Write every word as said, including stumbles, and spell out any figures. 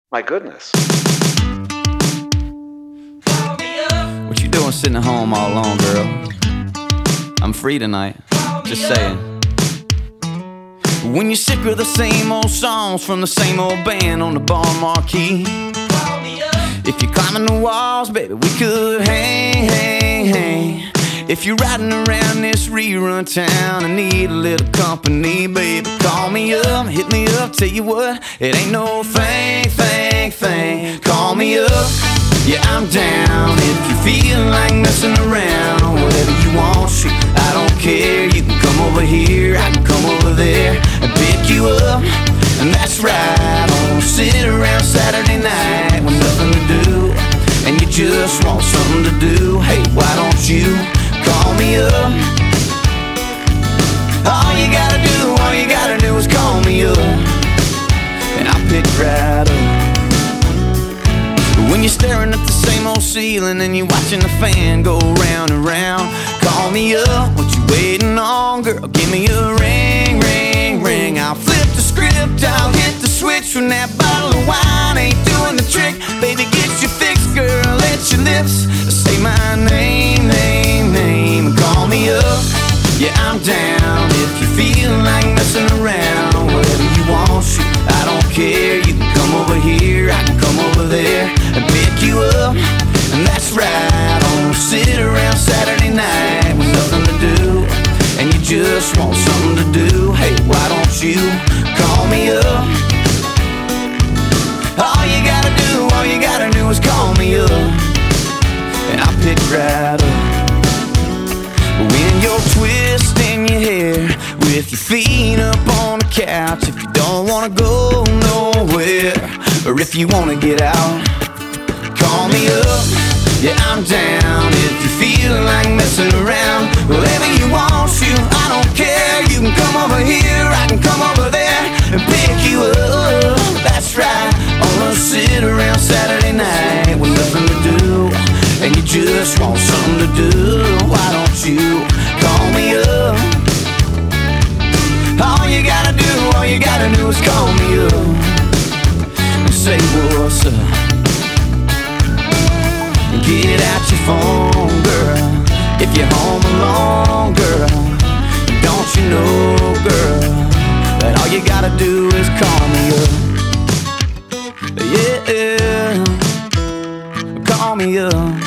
My goodness. What you doing sitting at home all alone, girl? I'm free tonight, just saying. When you're sick of the same old songs from the same old band on the bar marquee, if you're climbing the walls, baby, we could hang, hang, hang. If you're riding around this rerun town and need a little company, baby, call me up, hit me up, tell you what, it ain't no thing, thing, thing. Call me up, yeah, I'm down. If you feel like messing around, whatever you want, shoot, I don't care. You can come over here, I can come over there and pick you up, and that's right. I'll sit around Saturday night with nothing to do, and you just want something to do. Hey, why don't you call me up? All you gotta do, all you gotta do is call me up, and I'll pick right up. When you're staring at the same old ceiling and you're watching the fan go round and round, call me up. What you waiting on, girl? Give me a ring, ring, ring. I'll flip the script, I'll hit the switch when that bottle of wine ain't doing the trick. Baby, get your fix, girl, let your lips say my name, name, name. Call me up, yeah, I'm down. If you feel like messing around, whatever you want, shoot, I don't care. You can come over here, I can come over there and pick you up, and that's right. I'll sit around Saturday night with nothing to do, and you just want something to do. Hey, why don't you call me up? All you gotta do, all you gotta do is call me up, and I'll pick right up. When you're twisting your hair with your feet up on the couch, if you don't wanna go nowhere, or if you wanna get out, call me up, yeah, I'm down. If you feel like messing around, whatever you want, you, I don't care. You can come over here, I can come over there and pick you up. That's right, I'll sit around Saturday night with nothing to do, and you just want something to do. Why don't you call me up? All you gotta do, all you gotta do is call me up and say what's up. Get out your phone, girl, if you're home alone, girl. Don't you know, girl, that all you gotta do is call me up. Yeah, call me up.